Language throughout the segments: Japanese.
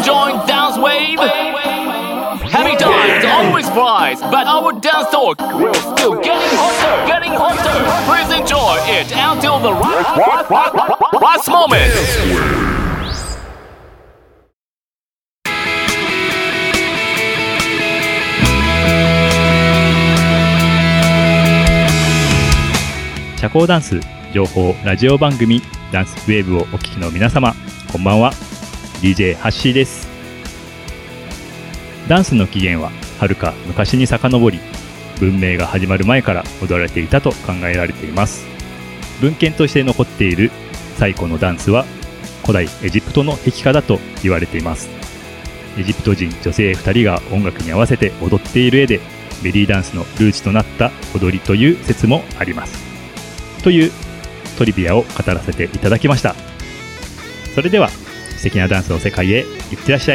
enjoying dance wave? Happy times always flies, but our dance talk will still getting hotter. Please enjoy it until the last moment. 社交ダンス情報ラジオ番組ダンスウェーブをお聞きの皆様、こんばんは。 DJ ハッシーです。ダンスの起源は遥か昔に遡り、文明が始まる前から踊られていたと考えられています。文献として残っている最古のダンスは古代エジプトの壁画だと言われています。エジプト人女性2人が音楽に合わせて踊っている絵で、ベリーダンスのルーツとなった踊りという説もあります。というトリビアを語らせていただきました。それでは素敵なダンスの世界へいってらっしゃい。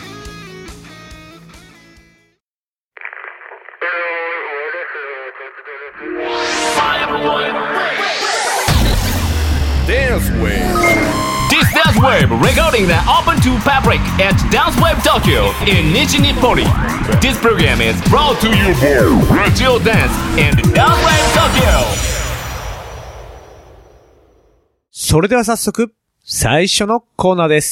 Dance Wave. This Dance Wave recording that open to public at Dance Wave Tokyo in Nishi-Nippori. This program is brought to you by Radio Dance and Dance Wave Tokyo. それでは早速、最初のコーナーです。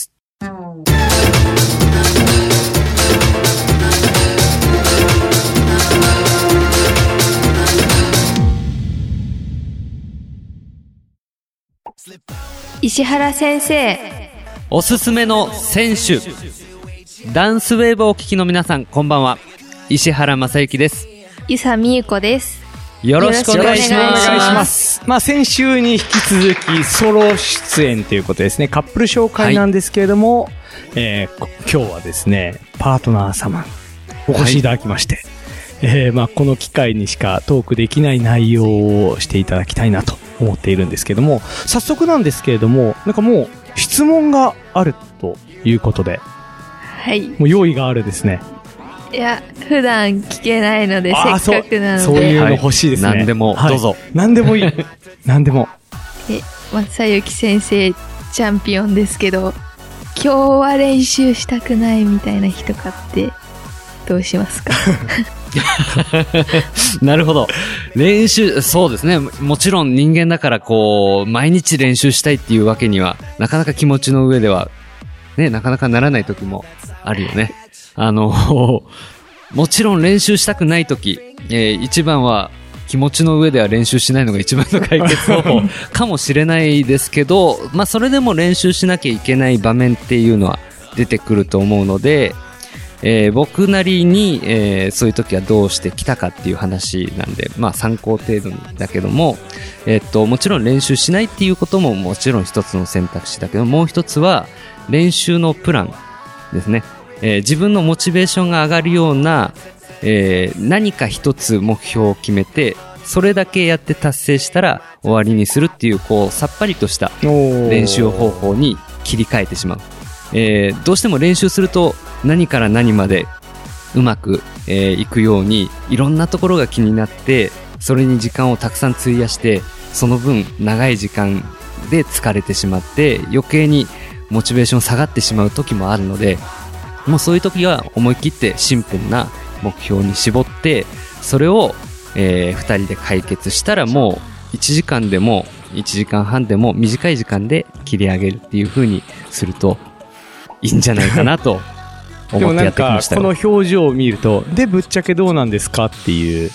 石原先生、 おすすめの選手。ダンスウェーブをお聞きの皆さん、こんばんは。石原正幸です。 遊佐美優子です。 よろしくお願いします。 先週に引き続きソロ出演ということですね。カップル紹介なんですけれども、今日はですね、パートナー様お越しいただきまして、この機会にしかトークできない内容をしていただきたいなと思っているんですけれども、早速なんですけれども、なんかもう質問があるということで、 はい。 もう用意があるですね。 いや、普段聞けないので、せっかくなので。 そういうの欲しいですね。 何でも、どうぞ。 何でもいい。何でも。 正幸先生、チャンピオンですけど、今日は練習したくないみたいな日とかって、どうしますか？ なるほど。練習、そうですね。もちろん人間だから毎日練習したいっていうわけには、なかなか気持ちの上では、ね、なかなかならない時もあるよね。もちろん練習したくない時、一番は気持ちの上では練習しないのが一番の解決方法かもしれないですけど、それでも練習しなきゃいけない場面っていうのは出てくると思うので、僕なりに、そういう時はどうしてきたかっていう話なんで、参考程度だけども、もちろん練習しないっていうことももちろん一つの選択肢だけど、もう一つは練習のプランですね。自分のモチベーションが上がるような、何か一つ目標を決めて、それだけやって達成したら終わりにするっていう、さっぱりとした練習方法に切り替えてしまう。どうしても練習すると何から何までうまく、いくようにいろんなところが気になって、それに時間をたくさん費やして、その分長い時間で疲れてしまって余計にモチベーション下がってしまう時もあるので、もうそういう時は思い切ってシンプルな目標に絞って、それを、2人で解決したら、もう1時間でも1時間半でも短い時間で切り上げるっていう風にするといいんじゃないかなと思ってやってきましたよ。 でもこの表情を見ると、でぶっちゃけどうなんですかっていう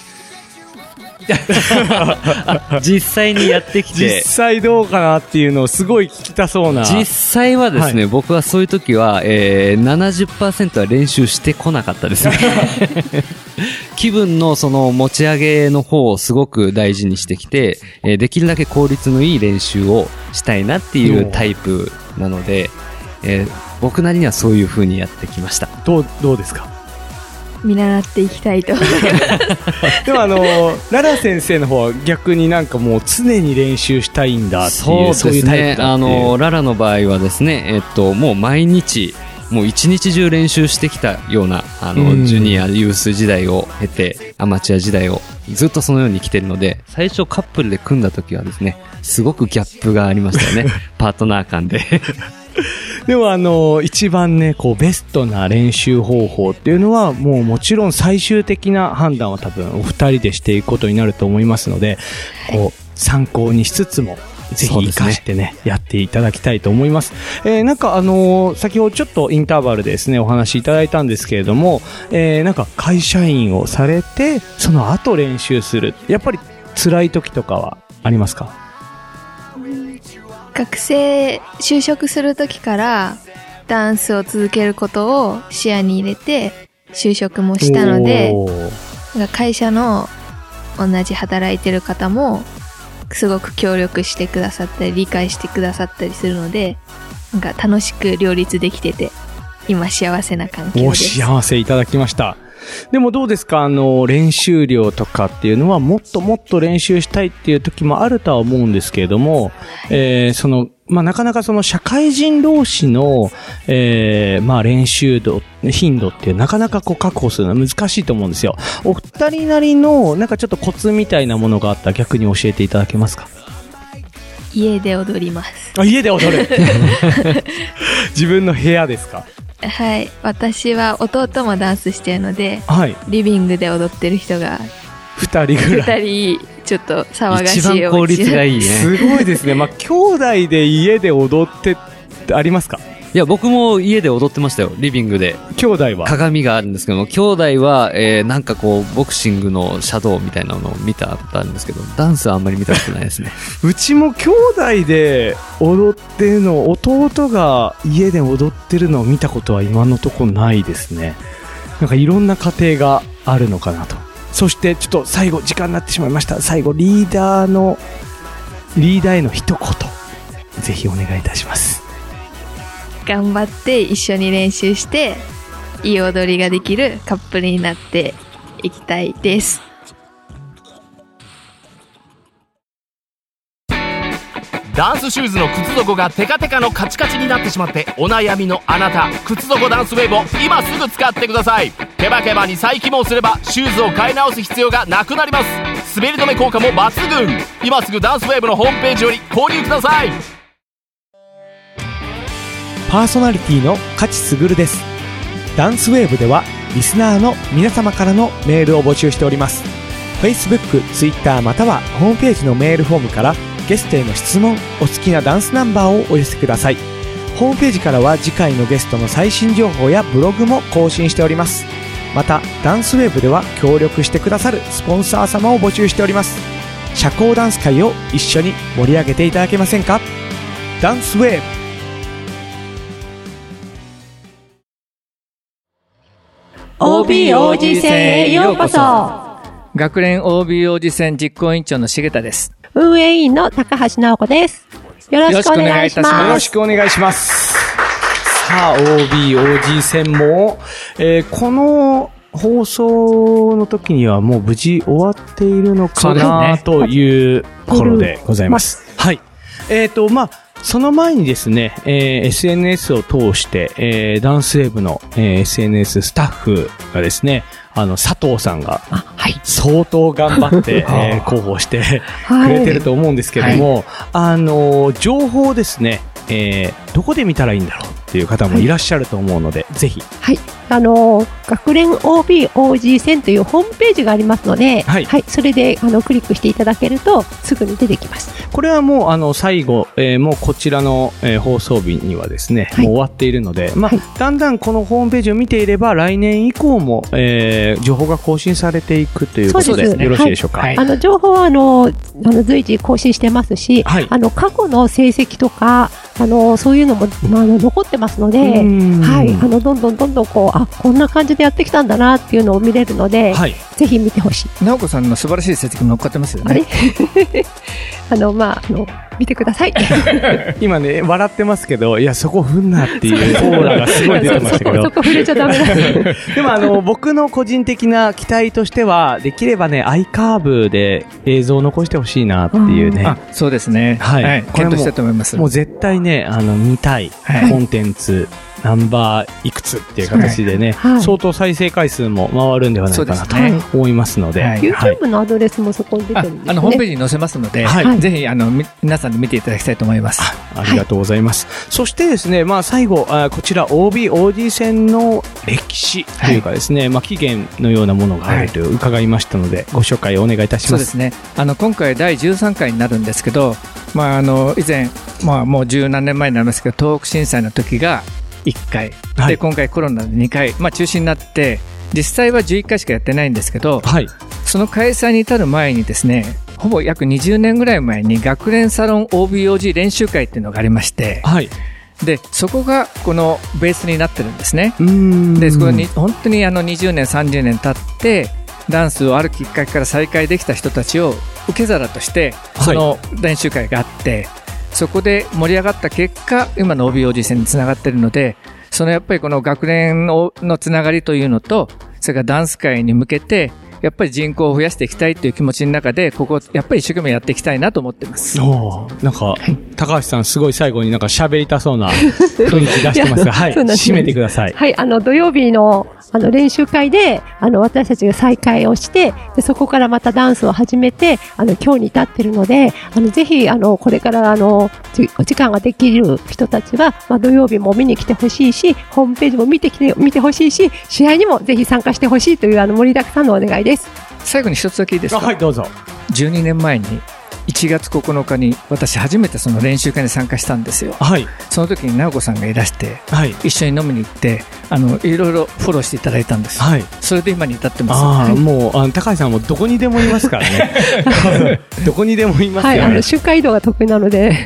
実際にやってきて、 実際どうかなっていうのをすごい聞きたそうな。 実際はですね、僕はそういう時は、70% は練習してこなかったですね気分のその持ち上げの方をすごく大事にしてきて、できるだけ効率のいい練習をしたいなっていうタイプなので、僕なりにはそういう風にやってきました。 どうですか？ 見習っていきたいと思いますでもララ先生の方は逆になんかもう常に練習したいんだっていう、そういうタイプだっていう。 ララの場合はですね、もう毎日もう一日中練習してきたようなジュニアユース時代を経てアマチュア時代をずっとそのように来てるので、最初カップルで組んだ時はですね、すごくギャップがありましたよねパートナー間ででも一番ね、こうベストな練習方法っていうのはもちろん最終的な判断は多分お二人でしていくことになると思いますので、こう参考にしつつもぜひ活かしてね、やっていただきたいと思います。なんか先ほどちょっとインターバルでですね、お話しいただいたんですけれども、なんか会社員をされて、その後練習する。やっぱり辛い時とかはありますか？ 就職する時からダンスを続けることを視野に入れて就職もしたので、なんか会社の同じ働いてる方もすごく協力してくださったり理解してくださったりするので、なんか楽しく両立できてて今幸せな関係です。 お幸せいただきました。でもどうですか、練習量とかっていうのはもっともっと練習したいっていう時もあるとは思うんですけれども、なかなかその社会人同士の、練習頻度ってなかなかこう確保するのは難しいと思うんですよ。お二人なりのなんかちょっとコツみたいなものがあったら逆に教えていただけますか？ 家で踊ります。 家で踊る自分の部屋ですか？ はい。私は弟もダンスしてるので、 はい、 リビングで踊ってる人が 2人ぐらい。 2人、ちょっと騒がしい。 一番効率がいいね。 すごいですね。兄弟で家で踊ってありますか？ いや、僕も家で踊ってましたよ、リビングで。 兄弟は鏡があるんですけども、兄弟は、なんかこう、ボクシングのシャドウみたいなのを見たことあるんですけど、ダンスはあんまり見たことないですね。 うちも兄弟で踊ってるの、弟が家で踊ってるのを見たことは今のところないですね。なんかいろんな家庭があるのかなと。そしてちょっと最後、時間になってしまいました。最後、リーダーへの一言、ぜひお願いいたします。 頑張って一緒に練習していい踊りができるカップルになっていきたいです。 ダンスシューズの靴底がテカテカのカチカチになってしまってお悩みのあなた、靴底ダンスウェーブを今すぐ使ってください。ケバケバに再起毛すればシューズを買い直す必要がなくなります。滑り止め効果も抜群。今すぐダンスウェーブのホームページより購入ください。 パーソナリティの勝すぐるです。ダンスウェーブではリスナーの皆様からのメールを募集しております。 Facebook、Twitter またはホームページのメールフォームからゲストへの質問、お好きなダンスナンバーをお寄せください。ホームページからは次回のゲストの最新情報やブログも更新しております。またダンスウェーブでは協力してくださるスポンサー様を募集しております。社交ダンス界を一緒に盛り上げていただけませんか？ダンスウェーブ。 OB/OG 戦へようこそ。 学連 OB/OG 戦実行委員長の重田です。 運営委員の高橋直子です。よろしくお願いします。 よろしくお願いします。さあ、OB/OG 戦も、この放送の時にはもう無事終わっているのかなという頃でございます。はい。その前にですね、SNS を通して、ダンスウェーブの、SNS スタッフがですね、佐藤さんが、相当頑張って、広報してくれてると思うんですけども、情報をですね、どこで見たらいいんだろうっていう方もいらっしゃると思うので、ぜひ。 はい。学連 OB/OG 戦というホームページがありますので、はい。それで、クリックしていただけると、すぐに出てきます。 これはもう、最後、もうこちらの、放送日にはですね、もう終わっているので、だんだんこのホームページを見ていれば、来年以降も、情報が更新されていくということで、よろしいでしょうか。 情報は、随時更新してますし、過去の成績とか、そういうのも、残ってますので、はい。どんどんこう、こんな感じでやってきたんだなっていうのを見れるので、ぜひ見てほしい。 直子さんの素晴らしい成績も乗っかってますよね。 見てください。 今ね、笑ってますけど、いや、そこ踏んなっていうオーラがすごい出てましたけど。 そこ触れちゃダメだ。 でも僕の個人的な期待としては、できればね、アイカーブで映像を残してほしいなっていうね。 そうですね。はい。検討したいと思います。 もう絶対ね、見たいコンテンツナンバーいくつっていう形でね、 はい、 相当再生回数も回るんではないかなと思いますので、 はい、YouTube のアドレスもそこに出てるんですね。 ホームページに載せますので、はい、ぜひ皆さんで見ていただきたいと思います。 ありがとうございます。はい、そしてですね、最後こちら OB/OG 戦の歴史というかですね、起源のようなものがあると伺いましたので、ご紹介お願いいたします。 そうですね。今回第13回になるんですけど、以前、もう十何年前になりますけど、東北震災の時が1回、はい、で今回コロナで2回、中止になって実際は11回しかやってないんですけど、はい、その開催に至る前にですね、ほぼ約20年ぐらい前に学連サロン OB/OG 練習会っていうのがありまして、はい、でそこがこのベースになってるんですね。でそこに本当に20年30年経ってダンスをあるきっかけから再開できた人たちを受け皿としてその練習会があって、はい、そこで盛り上がった結果今の OB/OG 戦につながっているので、そのやっぱりこの学連のつながりというのと、それからダンス界に向けてやっぱり人口を増やしていきたいという気持ちの中で、ここやっぱり一生懸命やっていきたいなと思ってます。 なんか、はい、高橋さんすごい最後になんか喋りたそうな雰囲気出してますが、はい、締めてください。 はい、土曜日の練習会で、私たちが再開をして、でそこからまたダンスを始めて、今日に至っているので、ぜひ、これから、お時間ができる人たちは、土曜日も見に来てほしいし、ホームページも見てほしいし、試合にもぜひ参加してほしいという、盛りだくさんのお願いです。 最後に一つだけいいですか。 はい、どうぞ。 12年前に、1月9日に私初めてその練習会に参加したんですよ。はい。その時に直子さんがいらして、はい、一緒に飲みに行って、いろいろフォローしていただいたんです。はい。それで今に至ってます。 はい、もう、高橋さんはもうどこにでもいますからね。どこにでもいますよね。 はい、周回移動が得意なので。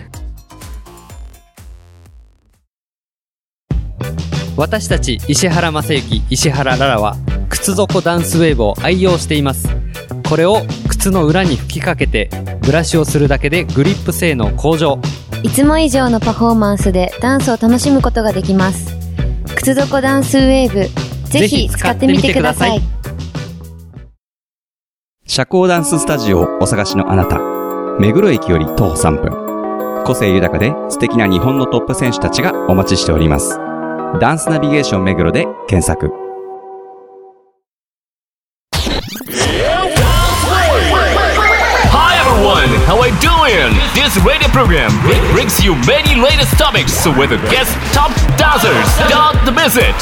私たち石原正幸、石原ララは靴底ダンスウェーブを愛用しています。これを靴の裏に吹きかけてブラシをするだけでグリップ性能向上。 いつも以上のパフォーマンスでダンスを楽しむことができます。靴底ダンスウェーブ、ぜひ使ってみてください。 社交ダンススタジオをお探しのあなた、目黒駅より徒歩3分。個性豊かで素敵な日本のトップ選手たちがお待ちしております。ダンスナビゲーション目黒で検索。 How are you doing? This radio program brings you many latest topics with guest top dancers. Don't miss it.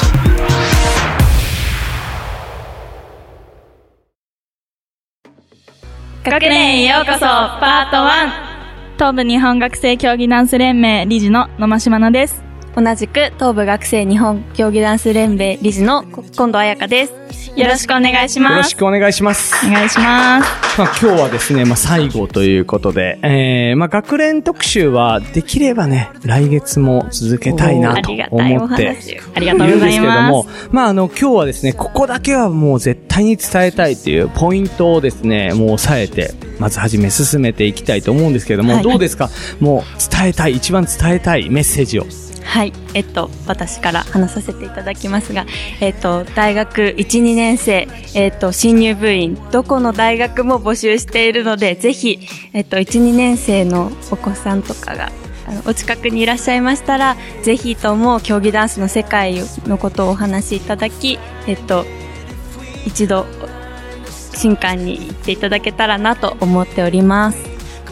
学連へようこそパート1。東部日本学生競技ダンス連盟理事の野間島乃です。 同じく東部学生日本競技ダンス連盟理事の近藤彩香です。 よろしくお願いします。 よろしくお願いします。 お願いします。 今日はですね、最後ということで、学連特集はできればね、来月も続けたいなと思っているんですけども、今日はですね、ここだけはもう絶対に伝えたいというポイントをですね、もう抑えて、まずはじめ進めていきたいと思うんですけども、どうですか？もう伝えたい、一番伝えたいメッセージを。 はい、私から話させていただきますが、大学1、2年生、新入部員、どこの大学も募集しているので、ぜひ、1、2年生のお子さんとかが、お近くにいらっしゃいましたら、ぜひとも競技ダンスの世界のことをお話しいただき、一度、新館に行っていただけたらなと思っております。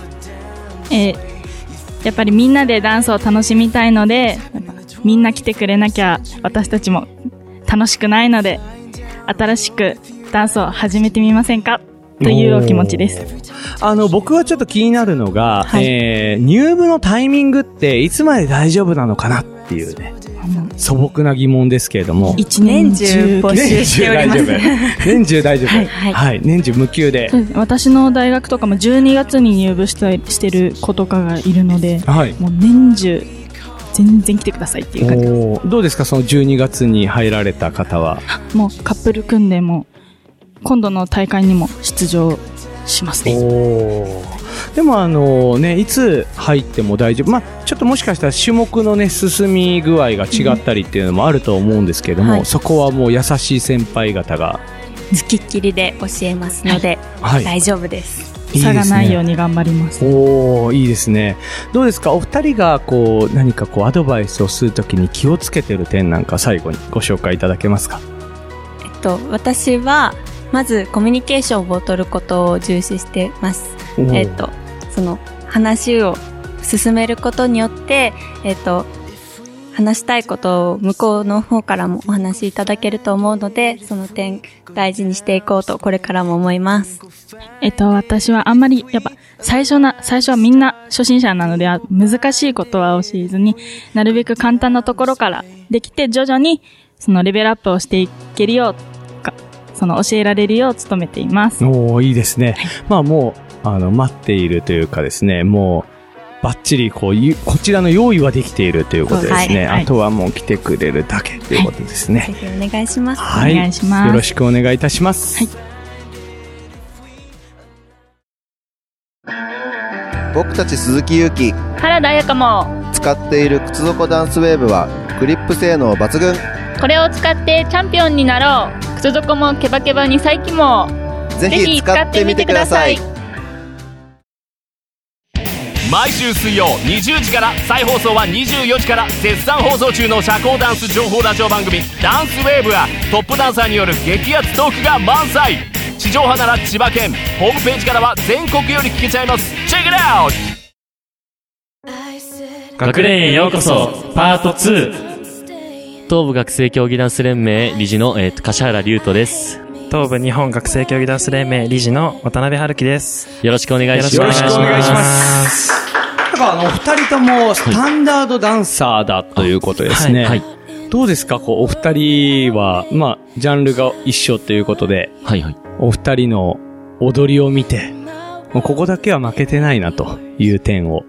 やっぱりみんなでダンスを楽しみたいので、みんな来てくれなきゃ私たちも楽しくないので、新しくダンスを始めてみませんかというお気持ちです。 僕はちょっと気になるのが、はい、入部のタイミングっていつまで大丈夫なのかなっていうね、素朴な疑問ですけれども。 一年中募集しております。 年中大丈夫。はい、はい、年中無休で。 私の大学とかも12月に入部してる子とかがいるので、はい、もう年中全然来てくださいっていう感じです。 どうですか、その12月に入られた方は。 もうカップル組んでも今度の大会にも出場しますね。 でもいつ入っても大丈夫。ちょっともしかしたら種目のね、進み具合が違ったりっていうのもあると思うんですけども、はい、そこはもう優しい先輩方が付きっきりで教えますので、はい、大丈夫です。 差がないように頑張ります。 おー、いいですね。どうですか、お二人がこう何かこうアドバイスをするときに気をつけてる点なんか最後にご紹介いただけますか？ 私はまずコミュニケーションを取ることを重視してます。その話を進めることによって、話したいことを向こうの方からもお話しいただけると思うので、その点大事にしていこうとこれからも思います。 私はあんまりやっぱ最初はみんな初心者なので難しいことは教えずに、なるべく簡単なところからできて徐々にそのレベルアップをしていけるようか、その教えられるよう努めています。 おー、いいですね。まあもう待っているというかですね、もうバッチリこちらの用意はできているということですね。あとはもう来てくれるだけということですね。 ぜひお願いします。 はい。お願いします。よろしくお願いいたします。はい。 僕たち鈴木優希、 原田彩香も使っている靴底ダンスウェーブはグリップ性能抜群。 これを使ってチャンピオンになろう。靴底もケバケバに再起も。 ぜひ使ってみてください。 毎週水曜20時から再放送は24時から絶賛放送中の社交ダンス情報ラジオ番組ダンスウェーブはトップダンサーによる激アツトークが満載。地上波なら千葉県、ホームページからは全国より聞けちゃいます。チェックイット。 学連へようこそパート2。東部学生競技ダンス連盟理事の、柏原隆人です。 東部日本学生競技ダンス連盟理事の渡辺春樹です。 よろしくお願いします。 よろしくお願いします。なんか二人ともスタンダードダンサーだということですね。はい。どうですか、お二人は、ジャンルが一緒ということで、はいはい。お二人の踊りを見て、ここだけは負けてないなという点を。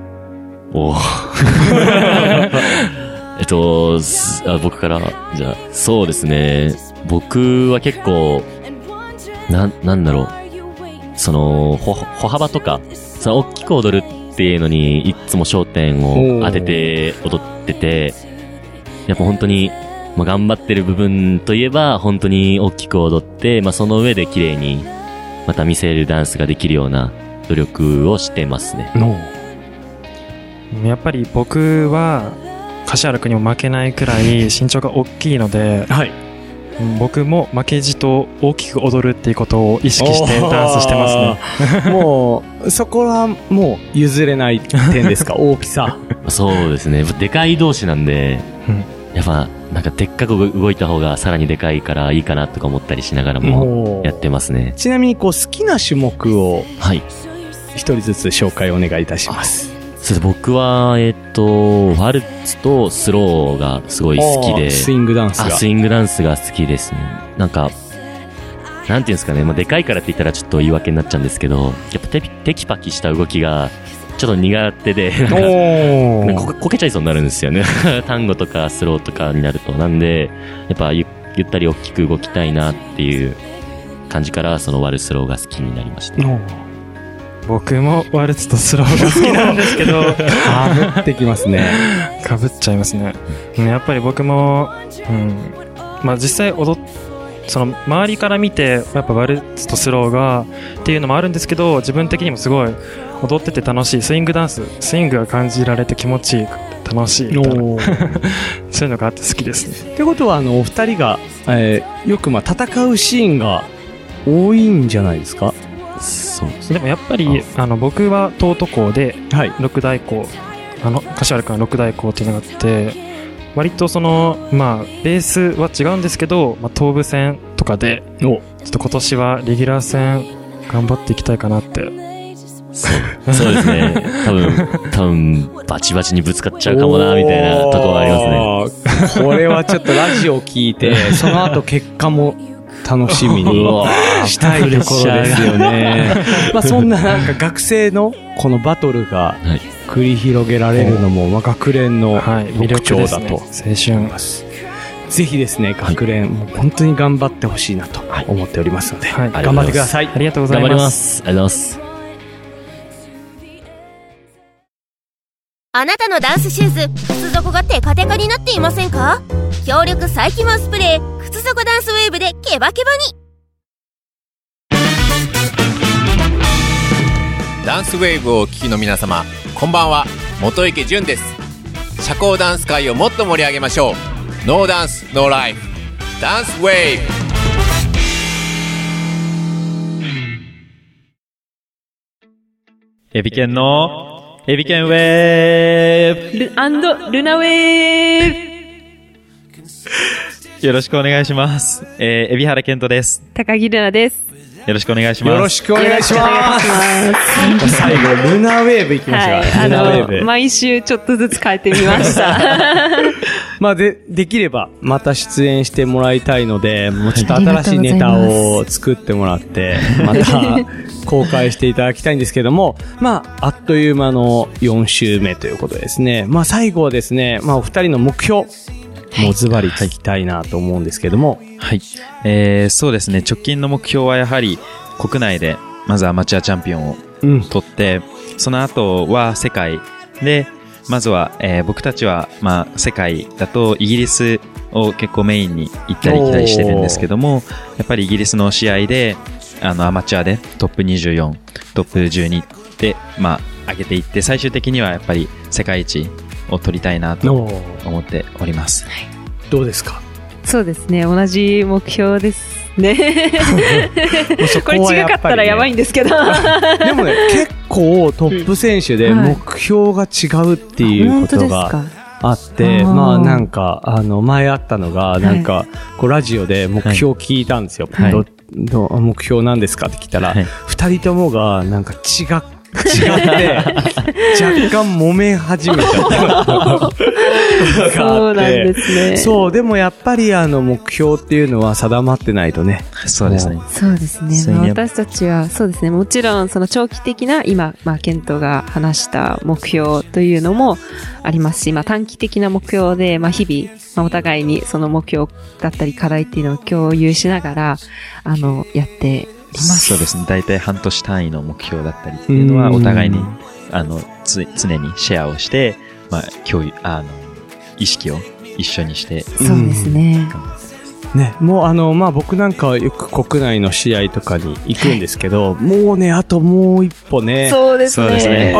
僕から、じゃあ、そうですね。僕は結構、なんだろう。歩幅とか、大きく踊るっていうのに、いつも焦点を当てて踊ってて、やっぱ本当に、頑張ってる部分といえば、本当に大きく踊って、その上で綺麗に、また見せるダンスができるような努力をしてますね。 やっぱり僕は、柏原君にも負けないくらい身長が大きいので、はい。僕も負けじと大きく踊るっていうことを意識してダンスしてますね。もう、そこはもう譲れない点ですか？大きさ。 そうですね。でかい同士なんで、やっぱ、でっかく動いた方がさらにでかいからいいかなとか思ったりしながらもやってますね。 ちなみに好きな種目を、はい。一人ずつ紹介お願いいたします。 僕は、ワルツとスローがすごい好きで。 スイングダンスが。 スイングダンスが好きですね。なんていうんですかね。でかいからって言ったらちょっと言い訳になっちゃうんですけど、やっぱテキパキした動きがちょっと苦手で、こけちゃいそうになるんですよね。タンゴとかスローとかになると。なんで、やっぱゆったり大きく動きたいなっていう感じから、そのワルツスローが好きになりました。 僕もワルツとスローが好きなんですけどかぶってきますね。 かぶっちゃいますね。やっぱり僕も、実際周りから見てやっぱワルツとスローがっていうのもあるんですけど、自分的にもすごい踊ってて楽しい、スイングが感じられて気持ちいい、楽しいみたいなそういうのがあって好きですね。 ってことはお二人が、よく戦うシーンが多いんじゃないですか？ そうです。でもやっぱり僕は東都校で六大校、柏原君は六大校っていうのがあって、割とベースは違うんですけど、東部戦とかでちょっと今年はレギュラー戦頑張っていきたいかなって。 そうですね。多分バチバチにぶつかっちゃうかもなみたいなところがありますね。これはちょっとラジオ聞いてその後結果も楽しみにしたいところですよね。そんな学生のこのバトルが繰り広げられるのも学連の特徴だと思います。ぜひですね、学連もう本当に頑張ってほしいなと思っておりますので、頑張ってください。 ありがとうございます。 頑張ります。ありがとうございます。 あなたのダンスシューズ、靴底がテカテカになっていませんか？強力再起毛スプレー、靴底ダンスウェーブでケバケバに。 ダンスウェーブをお聴きの皆様、こんばんは、元池潤です。社交ダンス界をもっと盛り上げましょう。ノーダンスノーライフ、ダンスウェーブ。 エビケンのエビケンウェーブルナウェーブ。よろしくお願いします。海老原健人です。 高木ルナです。 よろしくお願いします。 よろしくお願いします。最後、ルナウェーブいきました。ルナウェーブ。 毎週ちょっとずつ変えてみました。 まあできれば、また出演してもらいたいので、もうちょっと新しいネタを作ってもらって、また公開していただきたいんですけども、まあ、あっという間の4週目ということですね。まあ最後はですね、まあお二人の目標、もうズバリ聞きたいなと思うんですけども。 はい。そうですね。直近の目標はやはり国内でまずアマチュアチャンピオンを取って、その後は世界で、まずは、僕たちはまあ世界だとイギリスを結構メインに行ったり来たりしてるんですけども、やっぱりイギリスの試合でアマチュアでトップ24、トップ12でまあ上げていって、最終的にはやっぱり世界一を取りたいなと思っております。はい、 どうですか？ そうですね。同じ目標ですね。これ違かったらやばいんですけど。 でもね、結構トップ選手で目標が違うっていうことがあって、まあなんか、前あったのが、なんか、こうラジオで目標聞いたんですよ。目標なんですかって聞いたら、二人ともがなんか違って、若干揉め始めちゃったそうなんですね。 そう、でもやっぱり目標っていうのは定まってないとね。 そうですね。 そうですね。私たちはそうですね。もちろんその長期的な今、ケントが話した目標というのもありますし、短期的な目標で、日々、お互いにその目標だったり課題っていうのを共有しながら、やってそうですね。大体半年単位の目標だったりっていうのはお互いに常にシェアをして、共有意識を一緒にして。 そうですね。 ね、もう僕なんかはよく国内の試合とかに行くんですけど、もうね、あともう一歩ね。 そうですね。そうですね。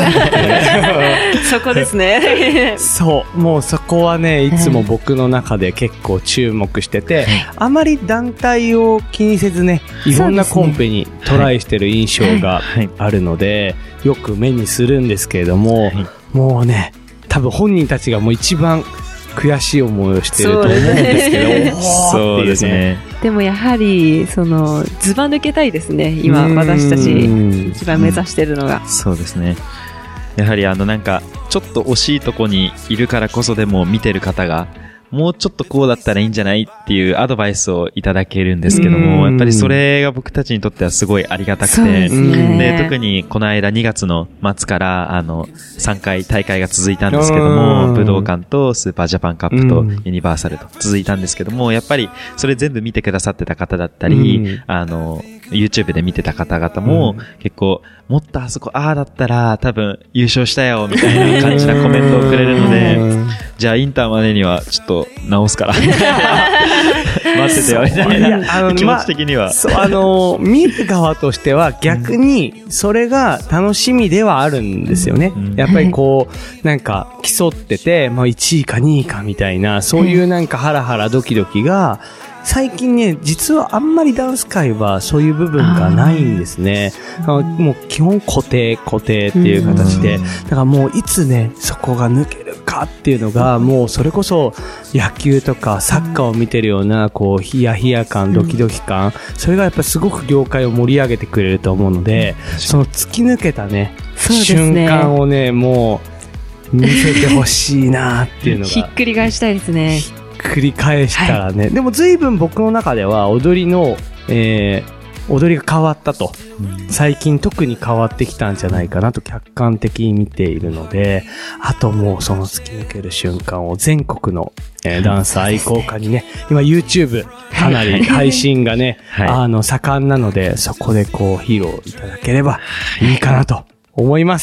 そこですね。 そう、もうそこはね、いつも僕の中で結構注目してて、あまり団体を気にせずね、いろんなコンペにトライしてる印象があるので、よく目にするんですけれども、もうね、多分本人たちがもう一番悔しい思いをしていると思うんですけど、 そうですね。 でもやはりずば抜けたいですね。今私たち一番目指してるのが。 そうですね。やはりなんかちょっと惜しいとこにいるからこそでも見てる方がもうちょっとこうだったらいいんじゃないっていうアドバイスをいただけるんですけども、やっぱりそれが僕たちにとってはすごいありがたくて、で特にこの間2月の末から3回大会が続いたんですけども、武道館とスーパージャパンカップとユニバーサルと続いたんですけども、やっぱりそれ全部見てくださってた方だったり、YouTube で見てた方々も結構もっとあそこだったら多分優勝したよみたいな感じなコメントをくれるので、じゃあインターまでにはちょっと直すから待っててよみたいな気持ち的には、 見る側としては逆にそれが楽しみではあるんですよね。やっぱりこうなんか競ってて、1位か2位かみたいな、そういうなんかハラハラドキドキが最近ね、実はあんまりダンス界はそういう部分がないんですね。もう基本固定っていう形で、だからもういつね、そこが抜けるかっていうのが、もうそれこそ野球とかサッカーを見てるような、こう、ヒヤヒヤ感、ドキドキ感、それがやっぱすごく業界を盛り上げてくれると思うので、その突き抜けたね、瞬間をね、もう見せてほしいなっていうのが。 ひっくり返したいですね。 繰り返したらね、でも随分僕の中では踊りが変わったと、最近特に変わってきたんじゃないかなと客観的に見ているので、あともうその突き抜ける瞬間を全国の、ダンス愛好家にね、今 YouTube かなり配信がね、盛んなので、そこでこう披露いただければいいかなと思います。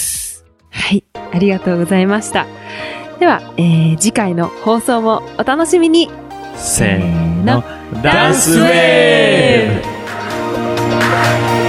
はい、ありがとうございました。では、次回の放送もお楽しみに。 せーの、ダンスウェーブ。